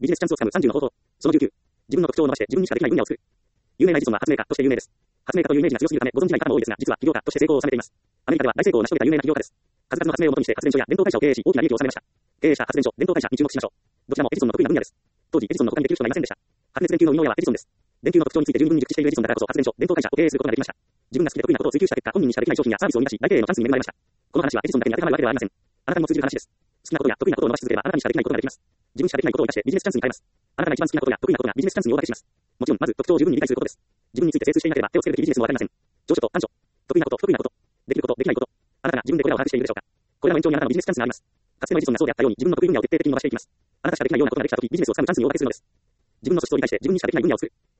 ビジネスチャンスをつかむ30の方法。その19。自分の特徴を伸ばして自分にしかできない分野を作る。有名なエジソンは発明家として有名です。発明家というイメージが強すぎるためご存じない方も多いですが、実は起業家として成功を収めています。アメリカでは大成功を成し遂げた有名な起業家です。数々の発明をもとにして発電所や電灯会社を経営し大きな利益を収めました。経営者、発電所、電灯会社に注目しましょう。どちらもエジソンの得意な分野です。当時、エジソンの他にできる人がいませんでした。発熱電球の生みの親はエジソンです。電球の特徴について十分に熟知しているエジソンだからこそ発電所、電灯会社を経営することができました。自分が好きで得意なことを追求した結果、本人にしかできない商品やサービスを生み出し、大経営のチャンスに恵まれました。この話はエジソンだけに当てはまるわけではありません。あなたにも通じる話です。好きなことや得意なことを伸ばし続ければあなたにしかできないことができます。自分しかできないことを生かしてビジネスチャンスに変えます。あなたが一番好きなことや得意なことがビジネスチャンスに大化けします。もちろん、まず特徴を十分に理解することです。自分について精通していなければ手をつけるべきビジネスもわかりません。長所と短所。得意なこと、不得意なこと。できること、できないこと。あなたが自分でこれらを把握しているでしょうか。これらの延長にあなたのビジネスチャンスがあります。かつてのエジソンがそうであったように自分の得意分野を徹底的に伸ばしていきます。あなたしかできないようなことができたとき、ビジネスをつかむチャンスに大化けするのです。自分の素質を理解して自分にしかできない分野を作る。